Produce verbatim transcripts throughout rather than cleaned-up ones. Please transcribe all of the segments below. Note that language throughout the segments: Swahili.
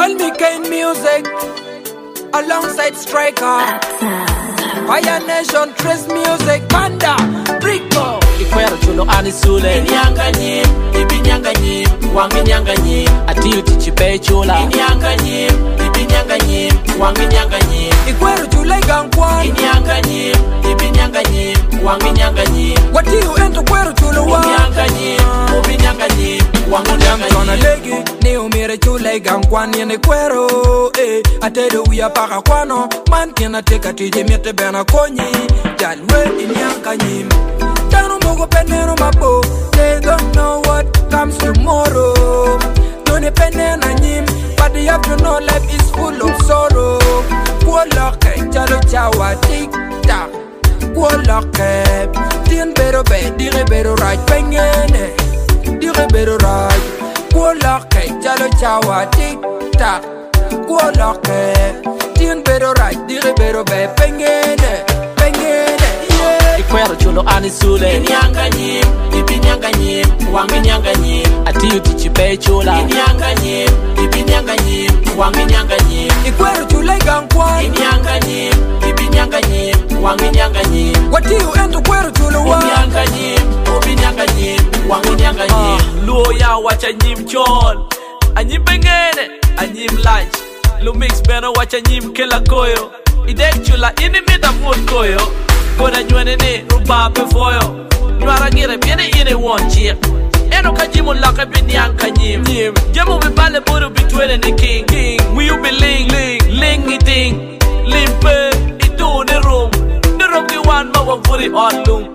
Call me Kane Music alongside Striker. Fire Nation, Trace Music, Panda, Rico. Ikwero chulo anisule Inyanga nyim, ibinyanga nyim, wangi nyanga nyim. Atiyu tichipe chula Inyanga nyim, ibinyanga nyim, wangi nyanga nyim. Ikwero chula igankwan. Inyanga nyim, ibinyanga nyim, wangi nyanga nyim. Watiyu ento kwero chula wa. Inyanga nyim, ubinyanga nyim, wangi nyanga nyim. Tona legi, ni umire chula igankwan yene kwero. Eh, atedo uya paka kwano. Man tiena teka tije miete bena konyi. Jalwe inyanga nyim. Tano mogo penero mapo. They don't know what comes tomorrow. Don't depend on him, but they have to know life is full of sorrow. Kuoloke, chalo chawa, tic tac. Kuoloke, tien bero be, dire bero right, pengene, dire bero right. Kuoloke, chalo chawa, tic tac. Kuoloke, tien bero right, dire bero be, pengene, pengene, yeah. Ikwero chulo anisule Inyanga nyim, ibinyanga nyim, wangi nyanga nyim. Atiyu tichipe chula Inyanga nyim, ibinyanga nyim, wangi nyanga nyim. Ikwero chula igankwan. Inyanga nyim, ibinyanga nyim, wangi nyanga nyim. Watiyu ento kwero chula wa. Inyanga nyim, ubinyanga nyim, wangi nyanga nyim. Luo ya wacha nyim chol Anyim bengene, anyim lunch Lu mix beno wacha nyim kela koyo Idek chula ini mita food koyo Koda nyuene ni rubape foyo Nyuara gire biene ine won chik Eno kajimu laka binyanka nyim Jemu bibale buru bitwene ni king Wiyu bi ling, ling iting Limpe, itu ni room Ni room ki wan mawa furi on loom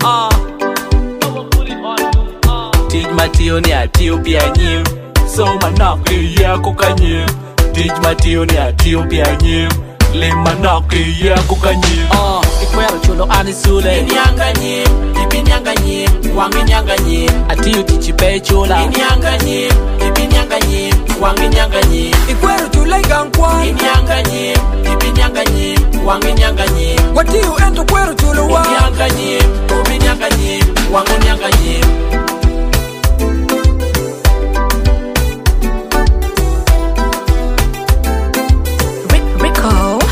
Tij matiyo ni atiyo pia nyim So manaki ya kukanyim Tij matiyo ni atiyo pia nyim Le manaki ya kukanyim uh, Ikwero chulo anisule Inyanga nyim, ibinyanga nyim, wangi nyanga nyim. Atiyu tichipe chula Inyanga nyim, ibinyanga nyim, wangi nyanga nyim. Ikwero chula igankwan. Inyanga nyim, ibinyanga nyim, wangi nyanga nyim. Watiyu ento kwero chula wa. Inyanga nyim, ubinyanga nyim, wangi nyanga nyim. Rico.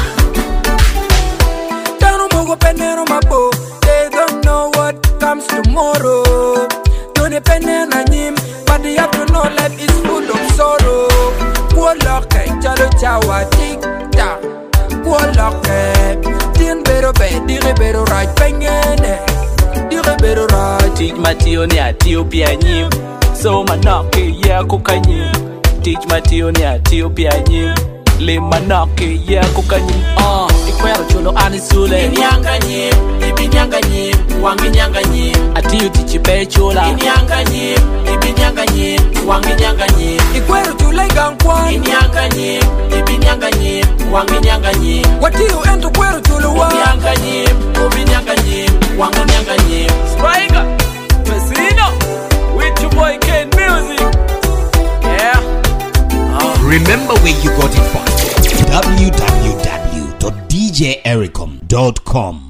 Tano mogo penero mapo. They don't know what comes tomorrow. Don't depend on him, but they have to know life is full of sorrow. Kuoloke, chalo chawa, tic tac. Kuoloke, tien bero be, dire bero right, pengene, dire bero right. Tij matiyo ni atiyo pia nyim So manaki ya kukanyim Tij matiyo ni atiyo pia nyim Le manaki ya kukanyim uh, Ikwero chulo anisule Inyanga nyim, ibinyanga nyim, wangi nyanga nyim. Atiyu tichipe chula Inyanga nyim, ibinyanga nyim, wangi nyanga nyim. Ikwero chula igankwan. Inyanga nyim, ibinyanga nyim, wangi nyanga nyim. Watiyu ento kwero chula wa. Inyanga nyim, ubinyanga nyim, wangi nyanga nyim. Striker, Casino, with your boy Kane Music. Yeah. Uh. Remember where you got it from. w w w dot d j ericom dot com